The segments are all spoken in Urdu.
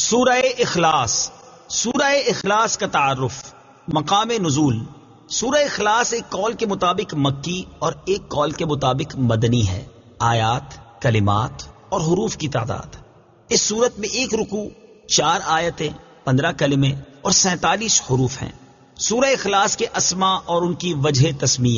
سورہ اخلاص. سورہ اخلاص کا تعارف. مقام نزول. سورہ اخلاص ایک قول کے مطابق مکی اور ایک قول کے مطابق مدنی ہے. آیات، کلمات اور حروف کی تعداد. اس سورت میں ایک رکوع، 4 آیتیں، 15 کلمے اور 47 حروف ہیں. سورہ اخلاص کے اسماء اور ان کی وجہ تسمیہ.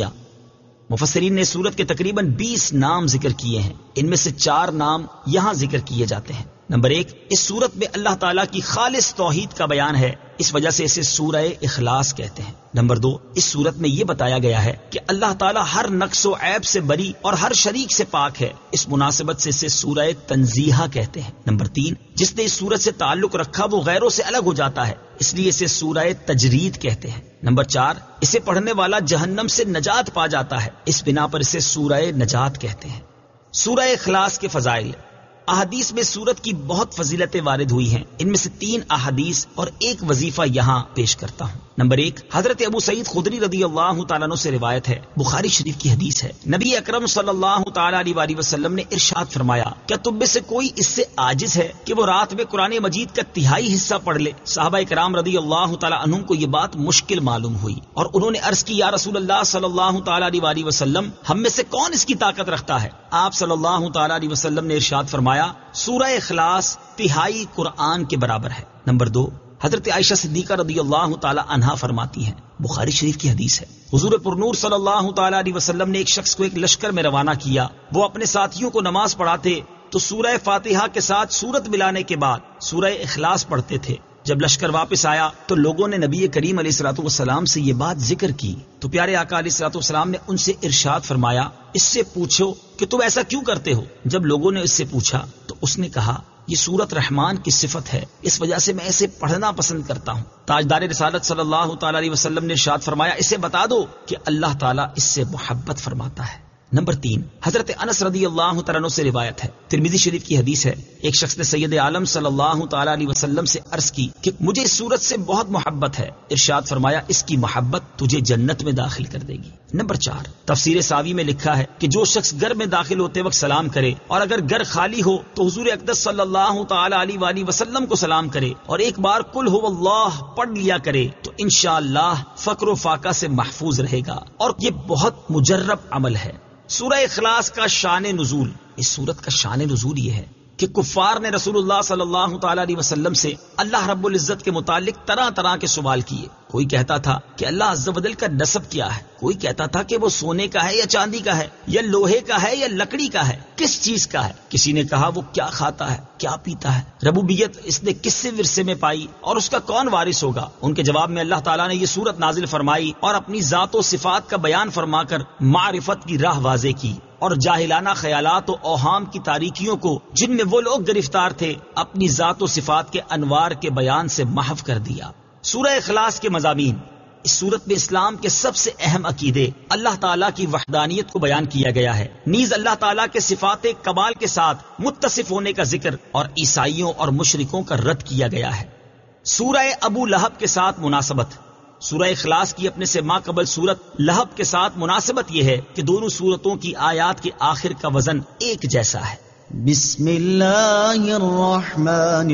مفسرین نے سورت کے تقریباً 20 نام ذکر کیے ہیں. ان میں سے 4 نام یہاں ذکر کیے جاتے ہیں. نمبر 1، اس سورت میں اللہ تعالیٰ کی خالص توحید کا بیان ہے، اس وجہ سے اسے سورہ اخلاص کہتے ہیں. نمبر 2، اس سورت میں یہ بتایا گیا ہے کہ اللہ تعالیٰ ہر نقص و عیب سے بری اور ہر شریک سے پاک ہے، اس مناسبت سے اسے سورہ تنزیہ کہتے ہیں. نمبر 3، جس نے اس سورت سے تعلق رکھا وہ غیروں سے الگ ہو جاتا ہے، اس لیے اسے سورہ تجرید کہتے ہیں. نمبر 4، اسے پڑھنے والا جہنم سے نجات پا جاتا ہے، اس بنا پر اسے سورہ نجات کہتے ہیں. سورہ اخلاص کے فضائل. احادیث میں سورت کی بہت فضیلتیں وارد ہوئی ہیں. ان میں سے 3 احادیث اور ایک وظیفہ یہاں پیش کرتا ہوں. نمبر 1، حضرت ابو سعید خدری رضی اللہ تعالیٰ عنہ سے روایت ہے، بخاری شریف کی حدیث ہے. نبی اکرم صلی اللہ تعالیٰ علیہ وسلم نے ارشاد فرمایا، کیا تم میں سے کوئی اس سے عاجز ہے کہ وہ رات میں قرآن مجید کا 1/3 حصہ پڑھ لے؟ صحابہ کرام رضی اللہ تعالیٰ عنہم کو یہ بات مشکل معلوم ہوئی اور انہوں نے عرض کی، یا رسول اللہ صلی اللہ تعالیٰ علیہ وسلم، ہم میں سے کون اس کی طاقت رکھتا ہے؟ آپ صلی اللہ تعالیٰ علیہ وسلم نے ارشاد فرمایا، سورہ اخلاص 1/3 قرآن کے برابر ہے. نمبر 2، حضرت عائشہ صدیقہ رضی اللہ تعالی عنہا فرماتی ہیں، بخاری شریف کی حدیث ہے، حضور پرنور صلی اللہ تعالی علیہ وسلم نے ایک شخص کو ایک لشکر میں روانہ کیا. وہ اپنے ساتھیوں کو نماز پڑھاتے تو سورہ فاتحہ کے ساتھ سورت ملانے کے بعد سورہ اخلاص پڑھتے تھے. جب لشکر واپس آیا تو لوگوں نے نبی کریم علیہ الصلوۃ والسلام سے یہ بات ذکر کی تو پیارے آقا علیہ الصلوۃ والسلام نے ان سے ارشاد فرمایا، اس سے پوچھو کہ تم ایسا کیوں کرتے ہو؟ جب لوگوں نے اس سے پوچھا تو اس نے کہا، یہ سورت رحمان کی صفت ہے، اس وجہ سے میں اسے پڑھنا پسند کرتا ہوں. تاجدار رسالت صلی اللہ تعالی علیہ وسلم نے ارشاد فرمایا، اسے بتا دو کہ اللہ تعالیٰ اس سے محبت فرماتا ہے. نمبر 3، حضرت انس رضی اللہ تعالیٰ عنہ سے روایت ہے، ترمذی شریف کی حدیث ہے، ایک شخص نے سید عالم صلی اللہ تعالی علیہ وسلم سے عرض کی کہ مجھے اس سورت سے بہت محبت ہے. ارشاد فرمایا، اس کی محبت تجھے جنت میں داخل کر دے گی. نمبر 4، تفسیر ساوی میں لکھا ہے کہ جو شخص گھر میں داخل ہوتے وقت سلام کرے اور اگر گھر خالی ہو تو حضور اقدس صلی اللہ تعالی علیہ وآلہ وسلم کو سلام کرے اور ایک بار قل هو اللہ پڑھ لیا کرے تو انشاءاللہ فقر و فاقہ سے محفوظ رہے گا، اور یہ بہت مجرب عمل ہے. سورہ اخلاص کا شان نزول. اس سورت کا شان نزول یہ ہے کہ کفار نے رسول اللہ صلی اللہ تعالی علیہ وسلم سے اللہ رب العزت کے متعلق طرح طرح کے سوال کیے. کوئی کہتا تھا کہ اللہ عز و جل کا نسب کیا ہے، کوئی کہتا تھا کہ وہ سونے کا ہے یا چاندی کا ہے یا لوہے کا ہے یا لکڑی کا ہے، کس چیز کا ہے. کسی نے کہا وہ کیا کھاتا ہے، کیا پیتا ہے، ربوبیت اس نے کس سے ورثے میں پائی اور اس کا کون وارث ہوگا. ان کے جواب میں اللہ تعالیٰ نے یہ سورت نازل فرمائی اور اپنی ذات و صفات کا بیان فرما کر معرفت کی راہ واضح کی اور جاہلانہ خیالات و اوہام کی تاریکیوں کو جن میں وہ لوگ گرفتار تھے اپنی ذات و صفات کے انوار کے بیان سے محو کر دیا. سورہ اخلاص کے مضامین. اس سورت میں اسلام کے سب سے اہم عقیدے اللہ تعالیٰ کی وحدانیت کو بیان کیا گیا ہے، نیز اللہ تعالیٰ کے صفات کمال کے ساتھ متصف ہونے کا ذکر اور عیسائیوں اور مشرکوں کا رد کیا گیا ہے. سورہ ابو لہب کے ساتھ مناسبت. سورہ اخلاص کی اپنے سے ماقبل سورت لہب کے ساتھ مناسبت یہ ہے کہ دونوں سورتوں کی آیات کے آخر کا وزن ایک جیسا ہے. بسم اللہ الرحمن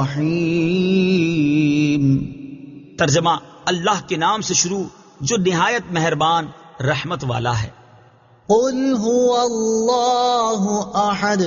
الرحیم. ترجمہ، اللہ کے نام سے شروع جو نہایت مہربان رحمت والا ہے. قل هو اللہ احد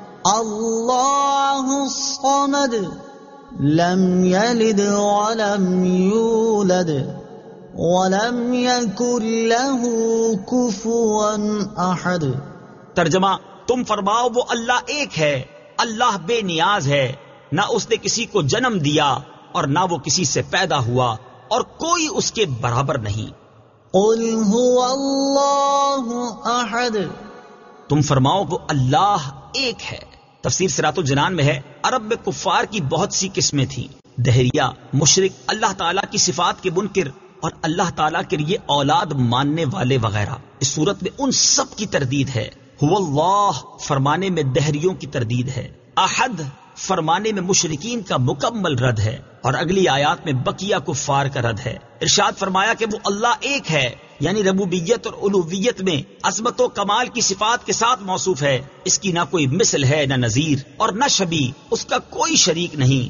اللہ الصمد لم یلد ولم یولد ولم یکن له کفوا احد. ترجمہ، تم فرماؤ وہ اللہ ایک ہے، اللہ بے نیاز ہے، نہ اس نے کسی کو جنم دیا اور نہ وہ کسی سے پیدا ہوا اور کوئی اس کے برابر نہیں. قل هو اللہ احد. تم فرماؤ وہ اللہ ایک ہے. تفسیر صراط الجنان میں ہے، عرب میں کفار کی بہت سی قسمیں تھیں، دہریہ، مشرک، اللہ تعالیٰ کی صفات کے منکر اور اللہ تعالیٰ کے لیے اولاد ماننے والے وغیرہ. اس صورت میں ان سب کی تردید ہے. هو اللہ فرمانے میں دہریوں کی تردید ہے، احد فرمانے میں مشرکین کا مکمل رد ہے اور اگلی آیات میں بقیہ کفار کا رد ہے. ارشاد فرمایا کہ وہ اللہ ایک ہے، یعنی ربوبیت اور الوہیت میں عظمت و کمال کی صفات کے ساتھ موصوف ہے. اس کی نہ کوئی مثل ہے نہ نظیر اور نہ شبیہ، اس کا کوئی شریک نہیں.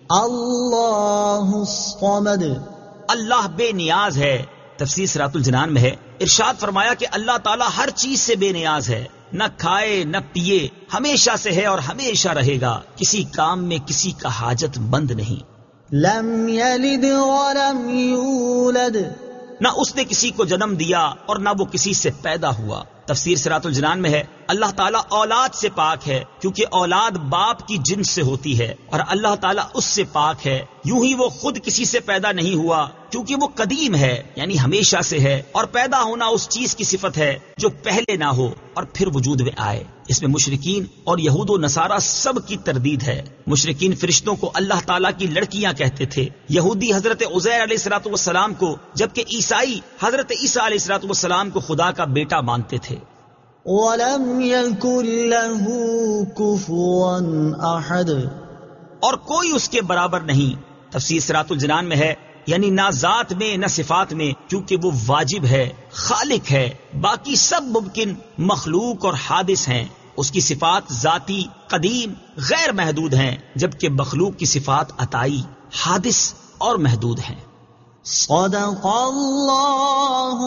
اللہ الصمد اللہ بے نیاز ہے. تفسیر صراط الجنان میں ہے، ارشاد فرمایا کہ اللہ تعالیٰ ہر چیز سے بے نیاز ہے، نہ کھائے نہ پیے، ہمیشہ سے ہے اور ہمیشہ رہے گا، کسی کام میں کسی کا حاجت مند نہیں. لم یلد ولم یولد نہ اس نے کسی کو جنم دیا اور نہ وہ کسی سے پیدا ہوا. تفسیر صراط الجنان میں ہے اللہ تعالیٰ اولاد سے پاک ہے کیونکہ اولاد باپ کی جنس سے ہوتی ہے، اور اللہ تعالیٰ اس سے پاک ہے. یوں ہی وہ خود کسی سے پیدا نہیں ہوا کیونکہ وہ قدیم ہے یعنی ہمیشہ سے ہے، اور پیدا ہونا اس چیز کی صفت ہے جو پہلے نہ ہو اور پھر وجود میں آئے. اس میں مشرکین اور یہود و نصارہ سب کی تردید ہے. مشرکین فرشتوں کو اللہ تعالیٰ کی لڑکیاں کہتے تھے، یہودی حضرت عزیر علیہ الصلوۃ والسلام کو، جبکہ عیسائی حضرت عیسیٰ علیہ الصلوۃ والسلام کو خدا کا بیٹا مانتے تھے. ولم يكن له كفوا احد اور کوئی اس کے برابر نہیں. تفسیر صراط الجنان میں ہے یعنی نہ ذات میں نہ صفات میں، کیونکہ وہ واجب ہے، خالق ہے، باقی سب ممکن مخلوق اور حادث ہیں. اس کی صفات ذاتی قدیم غیر محدود ہیں، جبکہ مخلوق کی صفات عطائی حادث اور محدود ہیں. صدق اللہ